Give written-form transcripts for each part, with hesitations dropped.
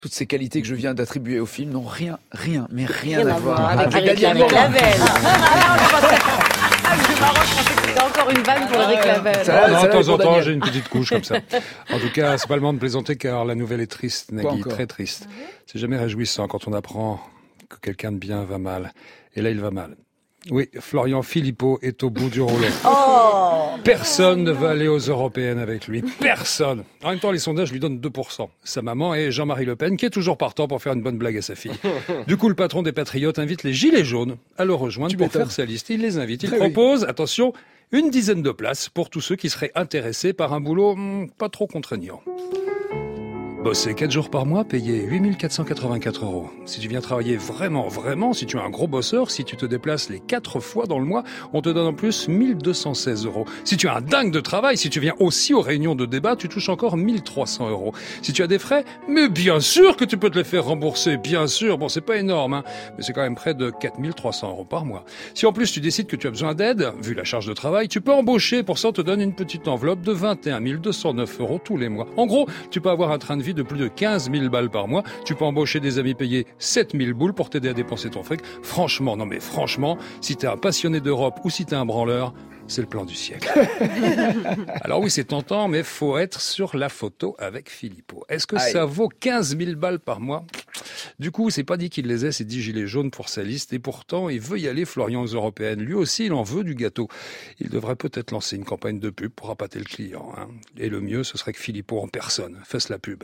toutes ces qualités que je viens d'attribuer au film n'ont rien à voir avec Eric Clavel. C'est marrant, je pensais que c'était encore une vanne pour Eric Clavel. De temps en temps, j'ai une petite couche comme ça. En tout cas, c'est pas le moment de plaisanter car la nouvelle est triste, Nagui, très triste. C'est jamais réjouissant quand on apprend que quelqu'un de bien va mal. Et là, il va mal. Oui, Florian Philippot est au bout du rouleau. Personne ne veut aller aux européennes avec lui. Personne. En même temps, les sondages lui donnent 2%. Sa maman est Jean-Marie Le Pen, qui est toujours partant pour faire une bonne blague à sa fille. Du coup, le patron des Patriotes invite les Gilets jaunes à le rejoindre pour faire sa liste. Il les invite. Il propose, attention, une dizaine de places pour tous ceux qui seraient intéressés par un boulot pas trop contraignant. Bosser 4 jours par mois, payer 8 484 €. Si tu viens travailler vraiment, si tu es un gros bosseur, si tu te déplaces les 4 fois dans le mois, on te donne en plus 1 216 €. Si tu es un dingue de travail, si tu viens aussi aux réunions de débat, tu touches encore 1 300 €. Si tu as des frais, mais bien sûr que tu peux te les faire rembourser, bien sûr. Bon, c'est pas énorme, mais c'est quand même près de 4 300 € par mois. Si en plus tu décides que tu as besoin d'aide, vu la charge de travail, tu peux embaucher. Pour ça, on te donne une petite enveloppe de 21 209 € tous les mois. En gros, tu peux avoir un train de vie de plus de 15 000 balles par mois. Tu peux embaucher des amis payés 7 000 boules pour t'aider à dépenser ton fric. Franchement, si t'es un passionné d'Europe ou si t'es un branleur, c'est le plan du siècle. Alors oui, c'est tentant, mais faut être sur la photo avec Philippot. Est-ce que ça vaut 15 000 balles par mois ? Du coup, c'est pas dit qu'il les ait, ces 10 gilets jaunes pour sa liste. Et pourtant, il veut y aller, Florian, aux européennes. Lui aussi, il en veut du gâteau. Il devrait peut-être lancer une campagne de pub pour appâter le client. Et le mieux, ce serait que Philippot en personne fasse la pub.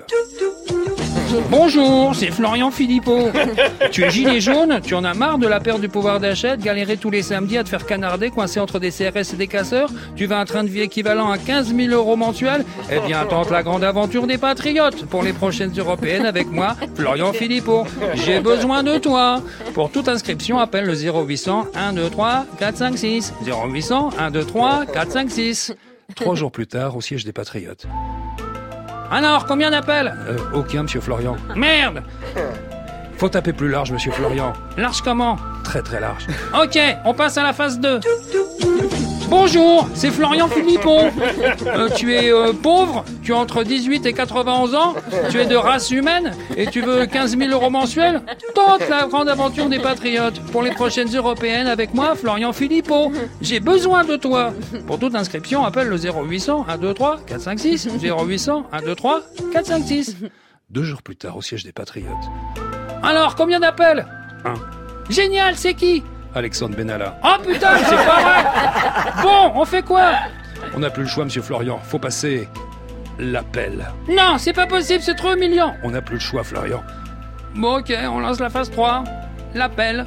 Bonjour, c'est Florian Philippot. Tu es gilet jaune, tu en as marre de la perte du pouvoir d'achat, de galérer tous les samedis à te faire canarder, coincé entre des CRS et des casseurs. Tu veux un train de vie équivalent à 15 000 € mensuels ? Eh bien, tente la grande aventure des Patriotes. Pour les prochaines européennes avec moi, Florian Philippot. J'ai besoin de toi. Pour toute inscription, appelle le 0800 123 456. 0800 123 456. 3 jours plus tard, au siège des Patriotes. Alors, combien d'appels ? Aucun, monsieur Florian. Merde ! Faut taper plus large, monsieur Florian. Large comment ? Très très large. Ok, on passe à la phase 2. Bonjour, c'est Florian Philippot. Tu es pauvre, tu as entre 18 et 91 ans, tu es de race humaine et tu veux 15 000 € mensuels ? Tente la grande aventure des Patriotes. Pour les prochaines européennes avec moi, Florian Philippot. J'ai besoin de toi. Pour toute inscription, appelle le 0800 123 456. 0800 123 456. 2 jours plus tard, au siège des Patriotes. Alors, combien d'appels ? 1. Génial, c'est qui ? Alexandre Benalla. Oh putain, c'est pas vrai. Bon, on fait quoi ? On n'a plus le choix, monsieur Florian. Faut passer l'appel. Non, c'est pas possible, c'est trop humiliant. On n'a plus le choix, Florian. Bon, ok, on lance la phase 3. L'appel.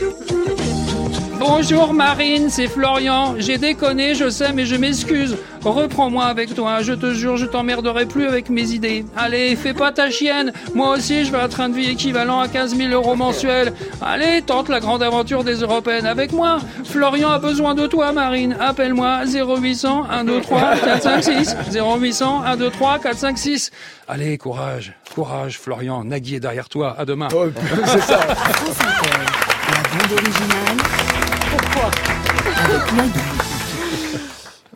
Bonjour Marine, c'est Florian. J'ai déconné, je sais, mais je m'excuse. Reprends-moi avec toi, je te jure, je t'emmerderai plus avec mes idées. Allez, fais pas ta chienne. Moi aussi, je veux un train de vie équivalent à 15 000 € mensuels. Allez, tente la grande aventure des européennes avec moi. Florian a besoin de toi, Marine. Appelle-moi 0800 123 456. 0800 123 456. Allez, courage, Florian. Nagui est derrière toi. À demain. Oh, c'est ça. La bande originale. Pourquoi ? Avec Nagui.